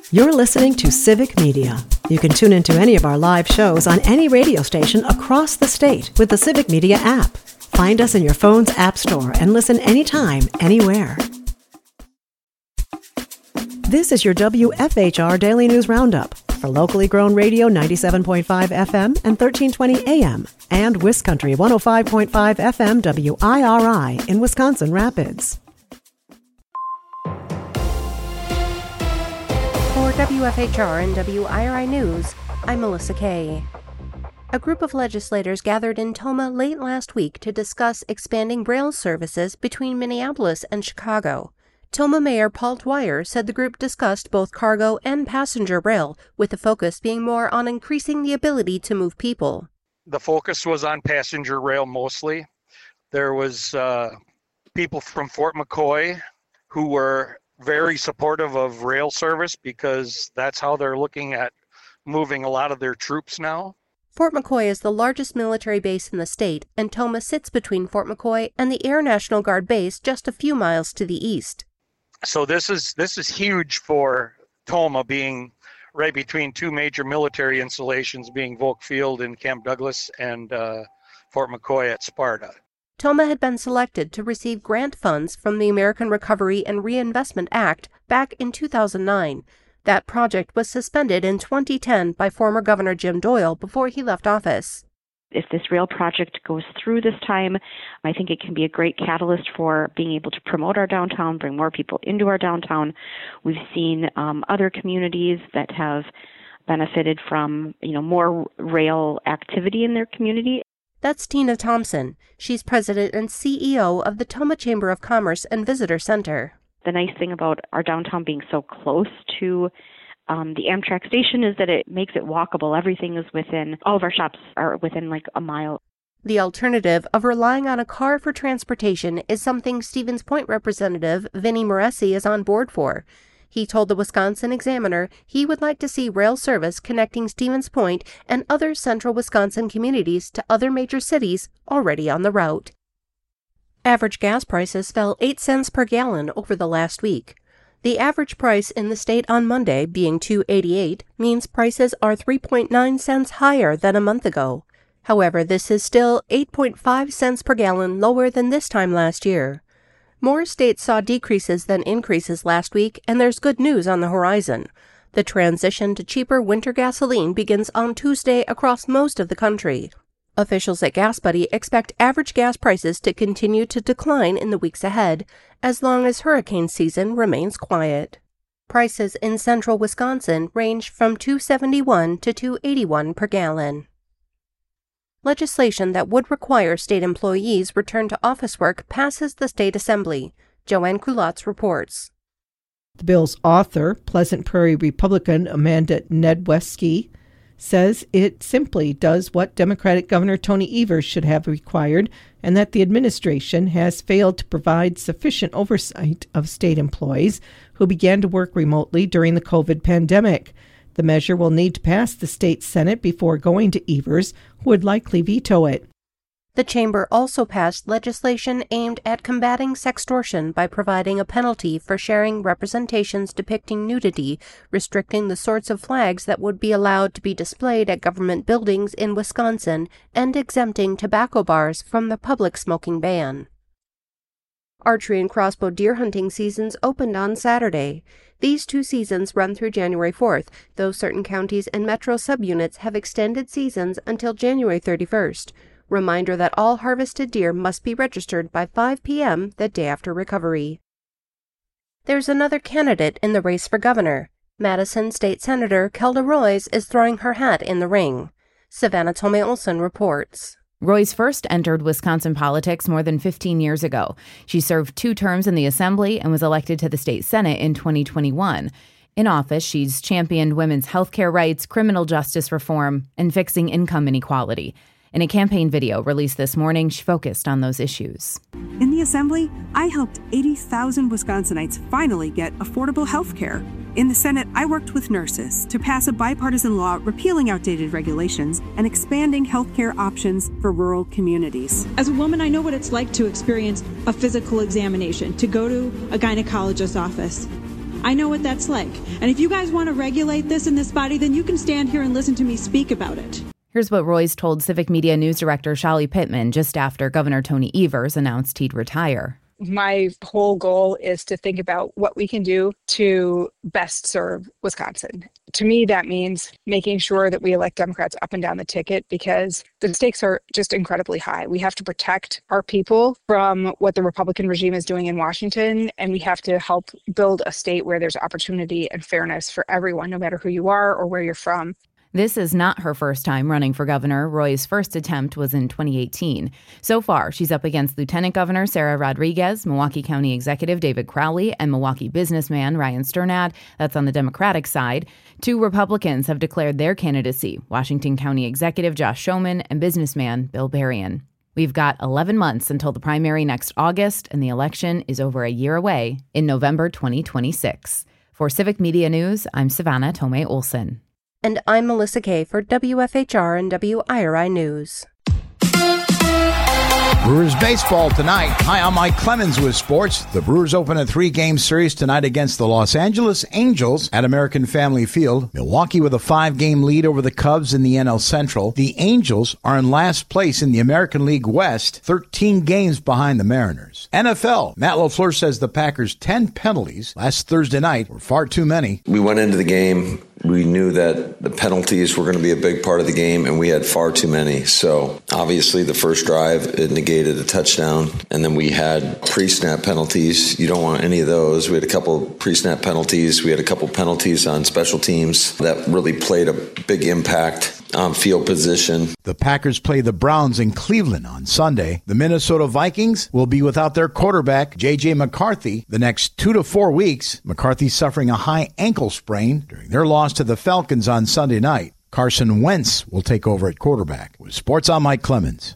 You're listening to Civic Media. You can tune into any of our live shows on any radio station across the state with the Civic Media app. Find us in your phone's app store and listen anytime, anywhere. This is your WFHR Daily News Roundup for locally grown radio 97.5 FM and 1320 AM and WisCountry 105.5 FM WIRI in Wisconsin Rapids. For WFHR and WIRI News, I'm Melissa Kay. A group of legislators gathered in Tomah late last week to discuss expanding rail services between Minneapolis and Chicago. Tomah Mayor Paul Dwyer said the group discussed both cargo and passenger rail, with the focus being more on increasing the ability to move people. The focus was on passenger rail mostly. There was people from Fort McCoy who were very supportive of rail service because that's how they're looking at moving a lot of their troops now. Fort McCoy is the largest military base in the state, and Tomah sits between Fort McCoy and the Air National Guard base just a few miles to the east. So this is huge for Tomah, being right between two major military installations, being Volk Field in Camp Douglas and Fort McCoy at Sparta. Tomah had been selected to receive grant funds from the American Recovery and Reinvestment Act back in 2009. That project was suspended in 2010 by former Governor Jim Doyle before he left office. If this rail project goes through this time, I think it can be a great catalyst for being able to promote our downtown, bring more people into our downtown. We've seen other communities that have benefited from, more rail activity in their community. That's Tina Thompson. She's president and CEO of the Tomah Chamber of Commerce and Visitor Center. The nice thing about our downtown being so close to the Amtrak station is that it makes it walkable. Everything is within, all of our shops are within like a mile. The alternative of relying on a car for transportation is something Stevens Point Representative Vinnie Moresi is on board for. He told the Wisconsin Examiner he would like to see rail service connecting Stevens Point and other central Wisconsin communities to other major cities already on the route. Average gas prices fell 8 cents per gallon over the last week. The average price in the state on Monday, being $2.88, means prices are 3.9 cents higher than a month ago. However, this is still 8.5 cents per gallon lower than this time last year. More states saw decreases than increases last week, and there's good news on the horizon. The transition to cheaper winter gasoline begins on Tuesday across most of the country. Officials at GasBuddy expect average gas prices to continue to decline in the weeks ahead, as long as hurricane season remains quiet. Prices in central Wisconsin range from $2.71 to $2.81 per gallon. Legislation that would require state employees return to office work passes the state assembly. Joanne Kulatz reports. The bill's author, Pleasant Prairie Republican Amanda Nedwesky, says it simply does what Democratic Governor Tony Evers should have required, and that the administration has failed to provide sufficient oversight of state employees who began to work remotely during the COVID pandemic. The measure will need to pass the state Senate before going to Evers, who would likely veto it. The chamber also passed legislation aimed at combating sextortion by providing a penalty for sharing representations depicting nudity, restricting the sorts of flags that would be allowed to be displayed at government buildings in Wisconsin, and exempting tobacco bars from the public smoking ban. Archery and crossbow deer hunting seasons opened on Saturday. These two seasons run through January 4th, though certain counties and metro subunits have extended seasons until January 31st. Reminder that all harvested deer must be registered by 5 p.m. the day after recovery. There's another candidate in the race for governor. Madison State Senator Kelda Roys is throwing her hat in the ring. Savannah Tomei-Olson reports. Roys first entered Wisconsin politics more than 15 years ago. She served 2 terms in the Assembly and was elected to the state Senate in 2021. In office, she's championed women's health care rights, criminal justice reform, and fixing income inequality. In a campaign video released this morning, she focused on those issues. In the Assembly, I helped 80,000 Wisconsinites finally get affordable health care. In the Senate, I worked with nurses to pass a bipartisan law repealing outdated regulations and expanding healthcare options for rural communities. As a woman, I know what it's like to experience a physical examination, to go to a gynecologist's office. I know what that's like. And if you guys want to regulate this in this body, then you can stand here and listen to me speak about it. Here's what Royce told Civic Media News Director Shali Pittman just after Governor Tony Evers announced he'd retire. My whole goal is to think about what we can do to best serve Wisconsin. To me, that means making sure that we elect Democrats up and down the ticket because the stakes are just incredibly high. We have to protect our people from what the Republican regime is doing in Washington, and we have to help build a state where there's opportunity and fairness for everyone, no matter who you are or where you're from. This is not her first time running for governor. Roy's first attempt was in 2018. So far, she's up against Lieutenant Governor Sarah Rodriguez, Milwaukee County Executive David Crowley, and Milwaukee businessman Ryan Sternad. That's on the Democratic side. 2 Republicans have declared their candidacy, Washington County Executive Josh Schoeman and businessman Bill Berrien. We've got 11 months until the primary next August, and the election is over a year away in November 2026. For Civic Media News, I'm Savannah Tomei Olson. And I'm Melissa Kay for WFHR and WIRI News. Brewers baseball tonight. Hi, I'm Mike Clemens with sports. The Brewers open a 3-game series tonight against the Los Angeles Angels at American Family Field. Milwaukee with a 5-game lead over the Cubs in the NL Central. The Angels are in last place in the American League West, 13 games behind the Mariners. NFL. Matt LaFleur says the Packers' 10 penalties last Thursday night were far too many. We went into the game. We knew that the penalties were going to be a big part of the game, and we had far too many. So obviously the first drive, it negated a touchdown, and then we had pre-snap penalties. You don't want any of those. We had a couple pre-snap penalties. We had a couple penalties on special teams that really played a big impact on field position. The Packers play the Browns in Cleveland on Sunday. The Minnesota Vikings will be without their quarterback, J.J. McCarthy, the next 2 to 4 weeks. McCarthy suffering a high ankle sprain during their loss to the Falcons on Sunday night. Carson Wentz will take over at quarterback. With Sports, I'm Mike Clemens.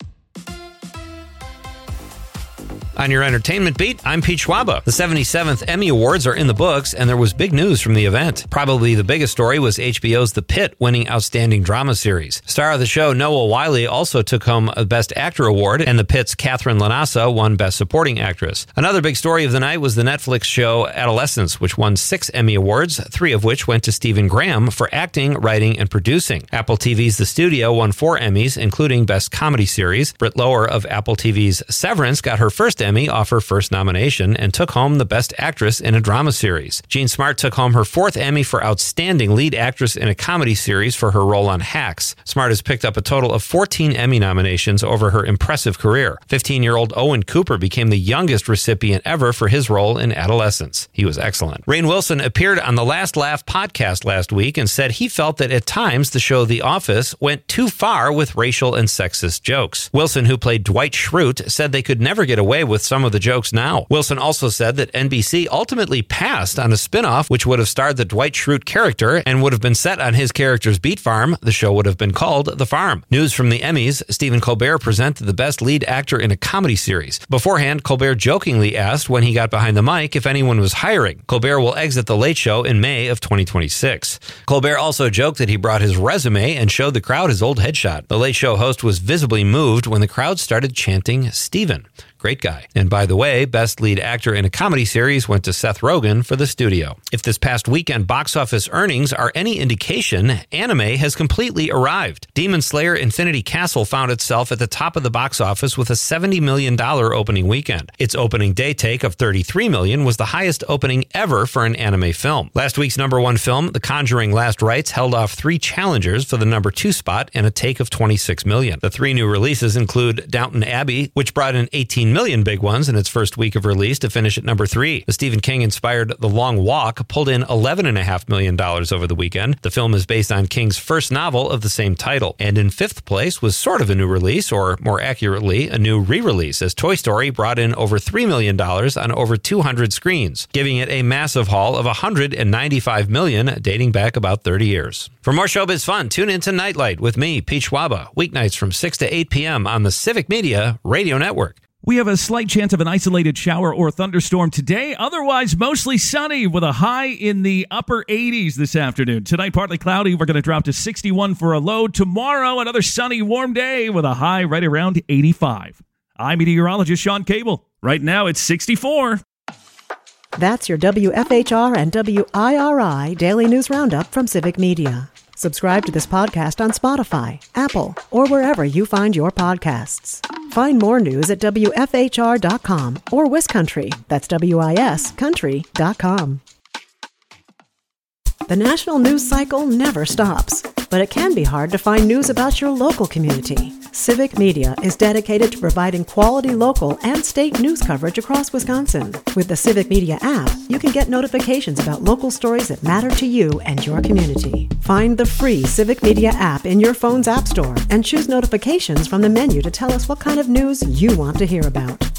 On your entertainment beat, I'm Pete Schwaba. The 77th Emmy Awards are in the books, and there was big news from the event. Probably the biggest story was HBO's The Pit winning Outstanding Drama Series. Star of the show, Noah Wyle, also took home a Best Actor award, and The Pit's Catherine Lanasa won Best Supporting Actress. Another big story of the night was the Netflix show Adolescence, which won 6 Emmy Awards, 3 of which went to Stephen Graham for acting, writing, and producing. Apple TV's The Studio won 4 Emmys, including Best Comedy Series. Britt Lower of Apple TV's Severance got her first Emmy off her first nomination and took home the Best Actress in a Drama Series. Jean Smart took home her 4th Emmy for Outstanding Lead Actress in a Comedy Series for her role on Hacks. Smart has picked up a total of 14 Emmy nominations over her impressive career. 15-year-old Owen Cooper became the youngest recipient ever for his role in Adolescence. He was excellent. Rainn Wilson appeared on the Last Laugh podcast last week and said he felt that at times the show The Office went too far with racial and sexist jokes. Wilson, who played Dwight Schrute, said they could never get away with some of the jokes now. Wilson also said that NBC ultimately passed on a spinoff which would have starred the Dwight Schrute character and would have been set on his character's beet farm. The show would have been called The Farm. News from the Emmys, Stephen Colbert presented the Best Lead Actor in a Comedy Series. Beforehand, Colbert jokingly asked when he got behind the mic if anyone was hiring. Colbert will exit The Late Show in May of 2026. Colbert also joked that he brought his resume and showed the crowd his old headshot. The Late Show host was visibly moved when the crowd started chanting Stephen. Great guy. And by the way, Best Lead Actor in a Comedy Series went to Seth Rogen for The Studio. If this past weekend box office earnings are any indication, anime has completely arrived. Demon Slayer Infinity Castle found itself at the top of the box office with a $70 million opening weekend. Its opening day take of $33 million was the highest opening ever for an anime film. Last week's #1 film, The Conjuring Last Rites, held off 3 challengers for the #2 spot and a take of $26 million. The 3 new releases include Downton Abbey, which brought in $18 million big ones in its first week of release to finish at #3. The Stephen King-inspired The Long Walk pulled in $11.5 million over the weekend. The film is based on King's first novel of the same title. And in 5th place was sort of a new release, or more accurately, a new re-release, as Toy Story brought in over $3 million on over 200 screens, giving it a massive haul of $195 million, dating back about 30 years. For more showbiz fun, tune in to Nightlight with me, Pete Schwaba, weeknights from 6 to 8 p.m. on the Civic Media Radio Network. We have a slight chance of an isolated shower or thunderstorm today. Otherwise, mostly sunny with a high in the upper 80s this afternoon. Tonight, partly cloudy. We're going to drop to 61 for a low. Tomorrow, another sunny, warm day with a high right around 85. I'm meteorologist Sean Cable. Right now, it's 64. That's your WFHR and WIRI Daily News Roundup from Civic Media. Subscribe to this podcast on Spotify, Apple, or wherever you find your podcasts. Find more news at WFHR.com or WisCountry, that's WIS country.com. The national news cycle never stops, but it can be hard to find news about your local community. Civic Media is dedicated to providing quality local and state news coverage across Wisconsin. With the Civic Media app, you can get notifications about local stories that matter to you and your community. Find the free Civic Media app in your phone's app store and choose notifications from the menu to tell us what kind of news you want to hear about.